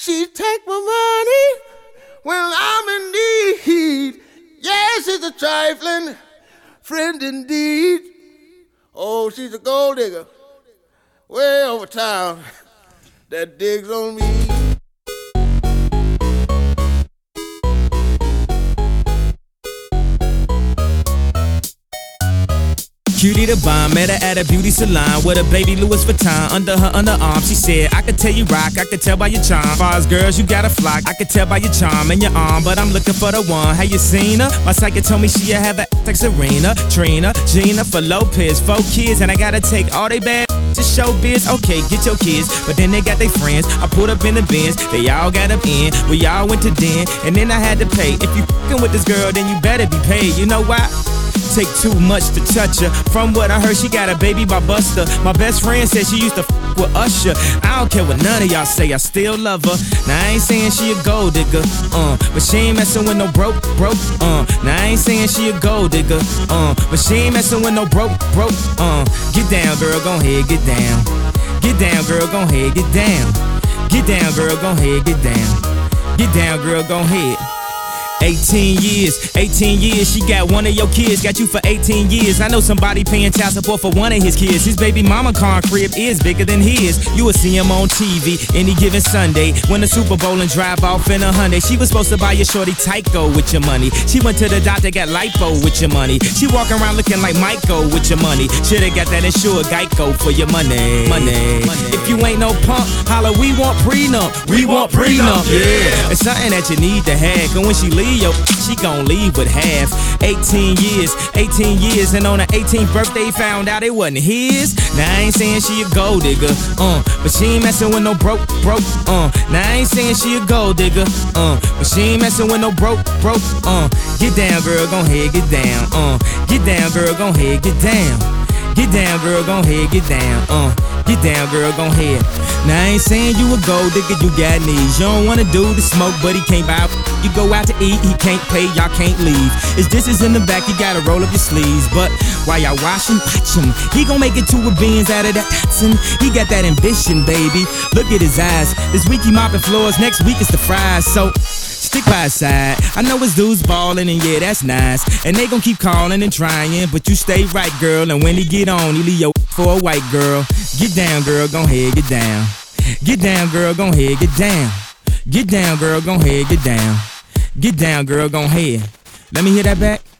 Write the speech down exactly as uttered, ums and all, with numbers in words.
She take my money when I'm in need. Yes, she's a trifling friend indeed. Oh, she's a gold digger way over town that digs on me. Cutie the bomb, met her at a beauty salon with a baby Louis Vuitton under her underarm. She said, I could tell you rock, I could tell by your charm. Far as girls, you got a flock, I could tell by your charm and your arm, but I'm looking for the one. Have you seen her? My psychic told me she have a like Serena, Trina, Gina, for Lopez, four kids, and I gotta take all they bad to show biz. Okay, get your kids, but then they got their friends. I pulled up in the Benz, they all got up in. We all went to den, and then I had to pay. If you f***ing with this girl, then you better be paid. You know why? Take too much to touch her. From what I heard, she got a baby by Buster. My best friend said she used to f with Usher. I don't care what none of y'all say, I still love her. Now I ain't saying she a gold digger, uh, but she ain't messing with no broke, broke, uh. Now I ain't saying she a gold digger, uh, but she ain't messing with no broke, broke, uh. Get down, girl, gon' head, get down. Get down, girl, gon' head, get down. Get down, girl, gon' head, get down. Get down, girl, gon' head. eighteen years, eighteen years, she got one of your kids, got you for eighteen years. I know somebody paying child support for one of his kids. His baby mama car crib is bigger than his. You will see him on T V any given Sunday. Win the Super Bowl and drive off in a Hyundai. She was supposed to buy your shorty Tyco with your money. She went to the doctor, got lipo with your money. She walking around looking like Michael with your money. Shoulda got that insured Geico for your money. Money. If you ain't no punk, holla, we want prenup. We want prenup, yeah. It's something that you need to have, cause when she leave, yo, she gon' leave with half. eighteen years, eighteen years, and on her eighteenth birthday found out it wasn't his. Now I ain't saying she a gold digger, uh, but she ain't messing with no broke, broke, uh. Now I ain't saying she a gold digger, uh, but she ain't messing with no broke, broke, uh. Get down, girl, gon' head, get down, uh. Get down, girl, gon' head, get down. Get down, girl, gon' head, get down, uh. Get down, girl, gon' head. Now I ain't saying you a gold digger, you got needs. You don't wanna do the smoke, but he can't buy. You go out to eat, he can't pay, y'all can't leave. His dishes in the back, you gotta roll up your sleeves. But while y'all washing, watch him. He gon' make it to a beans out of that Datsun. He got that ambition, baby. Look at his eyes. This week he mopping floors, next week it's the fries. So stick by his side. I know his dudes ballin', and yeah, that's nice. And they gon' keep calling and trying, but you stay right, girl. And when he get on, he leave your for a white girl. Get down, girl, gon' head, get down. Get down, girl, gon' head, get down. Get down, girl, gon' head, get down. Get down, girl, gon' head. Let me hear that back.